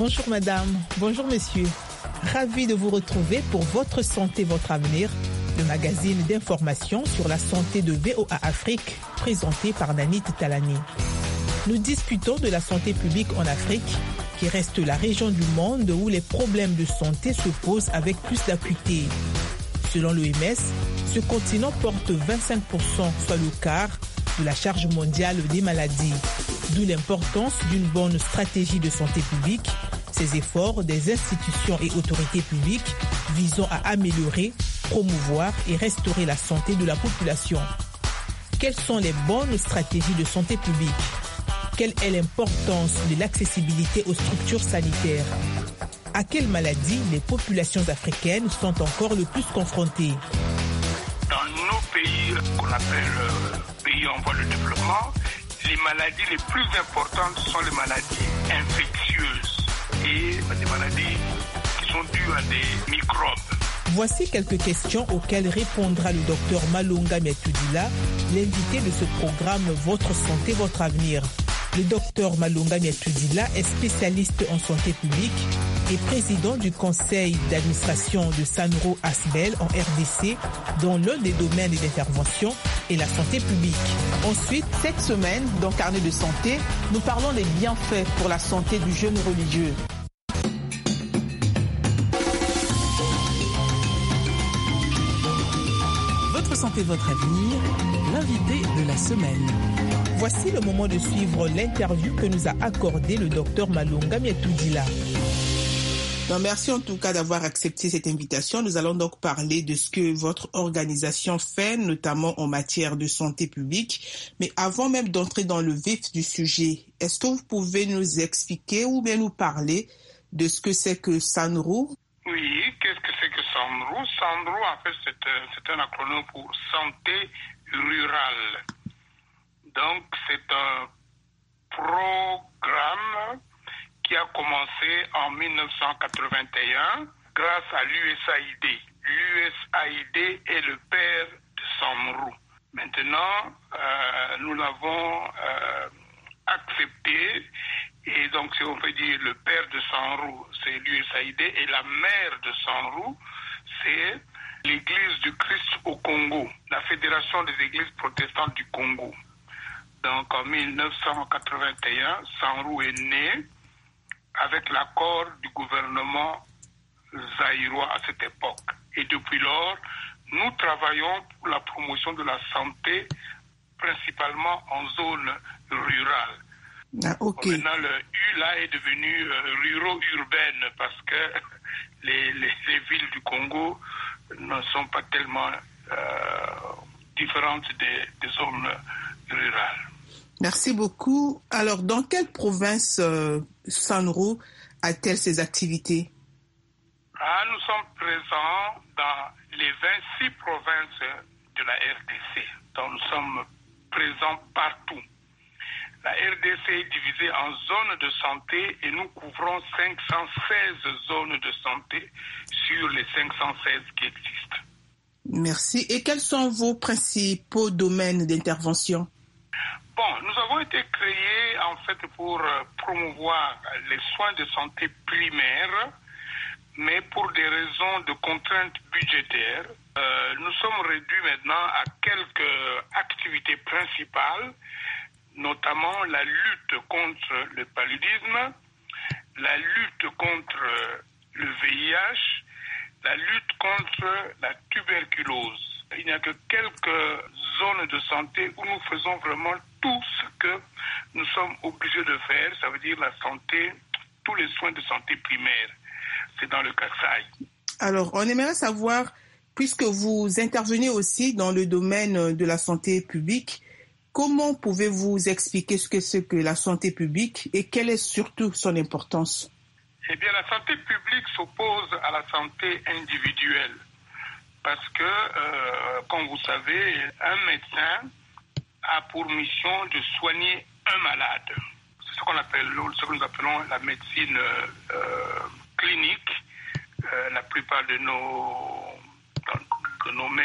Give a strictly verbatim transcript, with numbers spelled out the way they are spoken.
Bonjour madame, bonjour monsieur. Ravi de vous retrouver pour Votre santé, votre avenir, le magazine d'information sur la santé de V O A Afrique, présenté par Nanit Talani. Nous discutons de la santé publique en Afrique, qui reste la région du monde où les problèmes de santé se posent avec plus d'acuité. Selon l'O M S, ce continent porte vingt-cinq pour cent, soit le quart, de la charge mondiale des maladies. D'où l'importance d'une bonne stratégie de santé publique, ces efforts des institutions et autorités publiques visant à améliorer, promouvoir et restaurer la santé de la population. Quelles sont les bonnes stratégies de santé publique ? Quelle est l'importance de l'accessibilité aux structures sanitaires ? À quelles maladies les populations africaines sont encore le plus confrontées ? Dans nos pays qu'on appelle euh, pays en voie de développement, les maladies les plus importantes sont les maladies infectieuses et des maladies qui sont dues à des microbes. Voici quelques questions auxquelles répondra le docteur Malunga Miatudila, l'invité de ce programme Votre santé, votre avenir. Le docteur Malunga Miatudila est spécialiste en santé publique et président du conseil d'administration de Sanro Asbel en R D C, dont l'un des domaines d'intervention est la santé publique. Ensuite, cette semaine, dans Carnet de santé, nous parlons des bienfaits pour la santé du jeûne religieux. Votre santé, votre avenir, l'invité de la semaine. Voici le moment de suivre l'interview que nous a accordé le docteur Malunga Miatudila. Non, merci en tout cas d'avoir accepté cette invitation. Nous allons donc parler de ce que votre organisation fait, notamment en matière de santé publique. Mais avant même d'entrer dans le vif du sujet, est-ce que vous pouvez nous expliquer ou bien nous parler de ce que c'est que Sanro ? Oui, qu'est-ce que c'est que Sanro ? Sanro, en fait, c'est, c'est un acronyme pour santé rurale. Donc, c'est un programme qui a commencé en dix-neuf cent quatre-vingt-un grâce à l'U S A I D. L'U S A I D est le père de Sanro. Maintenant, euh, nous l'avons euh, accepté et donc si on peut dire le père de Sanro, c'est l'U S A I D et la mère de Sanro, c'est l'Église du Christ au Congo, la Fédération des Églises protestantes du Congo. Donc en dix-neuf cent quatre-vingt-un, Sanro est né avec l'accord du gouvernement zaïrois à cette époque. Et depuis lors, nous travaillons pour la promotion de la santé, principalement en zone rurale. Ah, okay. Maintenant, le U là est devenu euh, ruro-urbaine parce que les, les, les villes du Congo ne sont pas tellement euh, différentes des, des zones rurales. Merci beaucoup. Alors, dans quelle province euh, Sanro a-t-elle ses activités ? Ah, nous sommes présents dans les vingt-six provinces de la R D C. Donc, nous sommes présents partout. La R D C est divisée en zones de santé et nous couvrons cinq cent seize zones de santé sur les cinq cent seize qui existent. Merci. Et quels sont vos principaux domaines d'intervention ? Bon, nous avons été créés en fait pour promouvoir les soins de santé primaires, mais pour des raisons de contraintes budgétaires, euh, nous sommes réduits maintenant à quelques activités principales, notamment la lutte contre le paludisme, la lutte contre le V I H, la lutte contre la tuberculose. Il n'y a que quelques zones de santé où nous faisons vraiment tout ce que nous sommes obligés de faire, ça veut dire la santé, tous les soins de santé primaire. C'est dans le Kasaï. Alors, on aimerait savoir, puisque vous intervenez aussi dans le domaine de la santé publique, comment pouvez-vous expliquer ce que c'est que la santé publique et quelle est surtout son importance ? Eh bien, la santé publique s'oppose à la santé individuelle. Parce que, euh, comme vous savez, un médecin a pour mission de soigner un malade. C'est ce qu'on appelle, ce que nous appelons la médecine euh, clinique. Euh, la plupart de nos, de nos